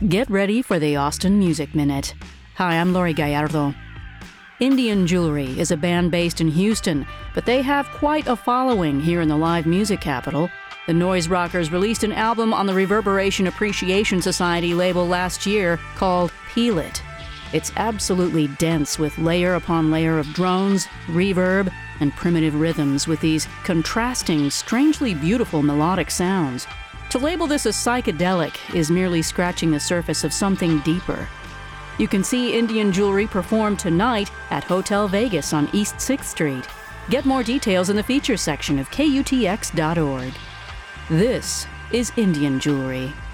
Get ready for the Austin Music Minute. Hi, I'm Lori Gallardo. Indian Jewelry is a band based in Houston, but they have quite a following here in the live music capital. The Noise Rockers released an album on the Reverberation Appreciation Society label last year called Peel It. It's absolutely dense with layer upon layer of drones, reverb, and primitive rhythms with these contrasting, strangely beautiful melodic sounds. To label this as psychedelic is merely scratching the surface of something deeper. You can see Indian Jewelry perform tonight at Hotel Vegas on East 6th Street. Get more details in the features section of KUTX.org. This is Indian Jewelry.